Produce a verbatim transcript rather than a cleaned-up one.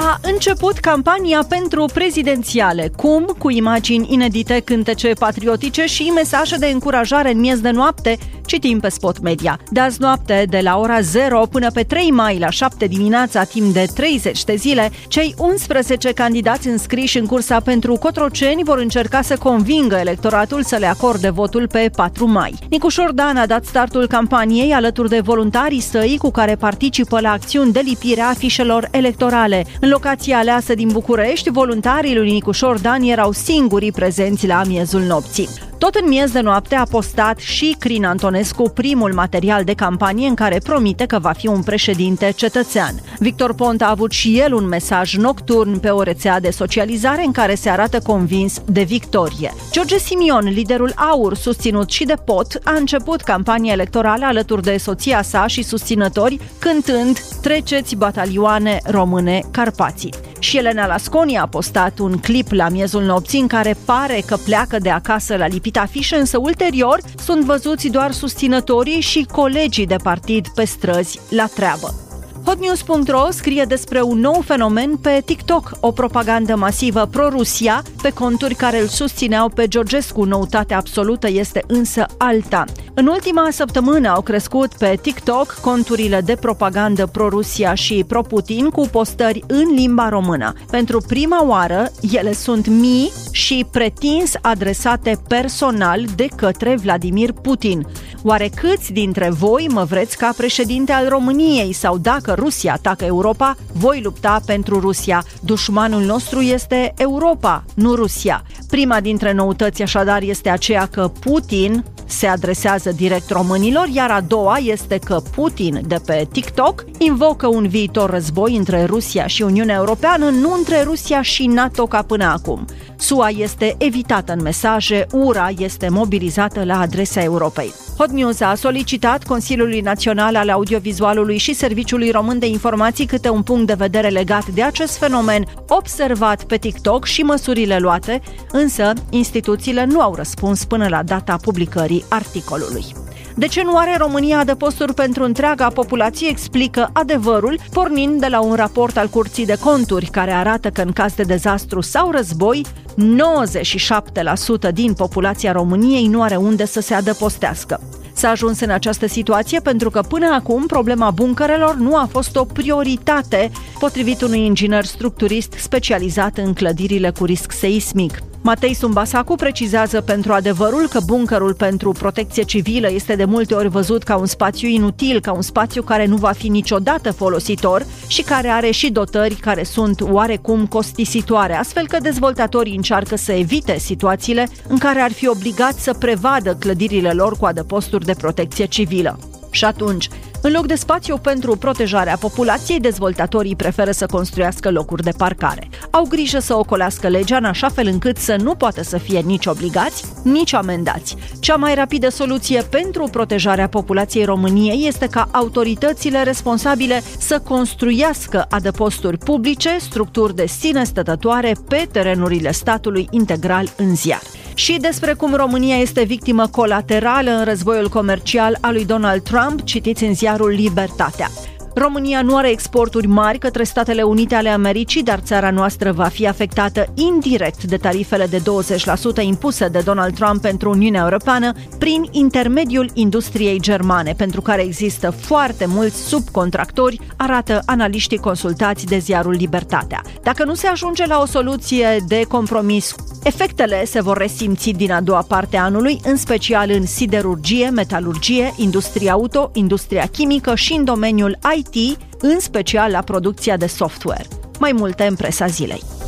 A început campania pentru prezidențiale. Cum? Cu imagini inedite, cântece patriotice și mesaje de încurajare în miez de noapte, citim pe Spot Media. De azi noapte, de la ora zero până pe trei mai la șapte dimineața, timp de treizeci de zile, cei unsprezece candidați înscriși în cursa pentru Cotroceni vor încerca să convingă electoratul să le acorde votul pe patru mai. Nicu Șordan a dat startul campaniei alături de voluntarii săi cu care participă la acțiuni de lipire a afișelor electorale. În locația aleasă din București, voluntarii lui Nicu Șordan erau singurii prezenți la miezul nopții. Tot în miez de noapte a postat și Crin Antonescu primul material de campanie în care promite că va fi un președinte cetățean. Victor Ponta a avut și el un mesaj nocturn pe o rețea de socializare în care se arată convins de victorie. George Simion, liderul AUR, susținut și de P O T, a început campania electorală alături de soția sa și susținători, cântând "Treceți, batalioane române, Carpații". Și Elena Lasconi a postat un clip la miezul nopții în care pare că pleacă de acasă la lipit afișe, însă ulterior sunt văzuți doar susținătorii și colegii de partid pe străzi la treabă. hotnews punct ro scrie despre un nou fenomen pe TikTok, o propagandă masivă pro-Rusia pe conturi care îl susțineau pe Georgescu. Noutatea absolută este însă alta. În ultima săptămână au crescut pe TikTok conturile de propagandă pro-Rusia și pro-Putin cu postări în limba română. Pentru prima oară, ele sunt mii și pretins adresate personal de către Vladimir Putin. Oare câți dintre voi mă vreți ca președinte al României? Sau dacă Rusia atacă Europa, voi lupta pentru Rusia. Dușmanul nostru este Europa, nu Rusia. Prima dintre noutăți așadar este aceea că Putin se adresează direct românilor, iar a doua este că Putin de pe TikTok invocă un viitor război între Rusia și Uniunea Europeană, nu între Rusia și NATO ca până acum. S U A este evitată în mesaje, ura este mobilizată la adresa Europei. Hot News a solicitat Consiliului Național al Audiovizualului și Serviciului Român de Informații câte un punct de vedere legat de acest fenomen observat pe TikTok și măsurile luate, însă instituțiile nu au răspuns până la data publicării articolului. De ce nu are România adăposturi pentru întreaga populație, explică Adevărul, pornind de la un raport al Curții de Conturi care arată că în caz de dezastru sau război, nouăzeci și șapte la sută din populația României nu are unde să se adăpostească. S-a ajuns în această situație pentru că până acum problema buncărelor nu a fost o prioritate, potrivit unui inginer structurist specializat în clădirile cu risc seismic. Matei Sumbasacu precizează pentru Adevărul că bunkerul pentru protecție civilă este de multe ori văzut ca un spațiu inutil, ca un spațiu care nu va fi niciodată folositor și care are și dotări care sunt oarecum costisitoare, astfel că dezvoltatorii încearcă să evite situațiile în care ar fi obligați să prevadă clădirile lor cu adăposturi de protecție civilă. Și atunci, în loc de spațiu pentru protejarea populației, dezvoltatorii preferă să construiască locuri de parcare. Au grijă să ocolească legea în așa fel încât să nu poată să fie nici obligați, nici amendați. Cea mai rapidă soluție pentru protejarea populației României este ca autoritățile responsabile să construiască adăposturi publice, structuri de sine stătătoare pe terenurile statului, integral în ziar. Și despre cum România este victimă colaterală în războiul comercial al lui Donald Trump, citiți în ziarul Libertatea. România nu are exporturi mari către Statele Unite ale Americii, dar țara noastră va fi afectată indirect de tarifele de douăzeci la sută impuse de Donald Trump pentru Uniunea Europeană prin intermediul industriei germane, pentru care există foarte mulți subcontractori, arată analiștii consultați de ziarul Libertatea. Dacă nu se ajunge la o soluție de compromis, efectele se vor resimți din a doua parte a anului, în special în siderurgie, metalurgie, industria auto, industria chimică și în domeniul I T, în special la producția de software. Mai multe în presa zilei.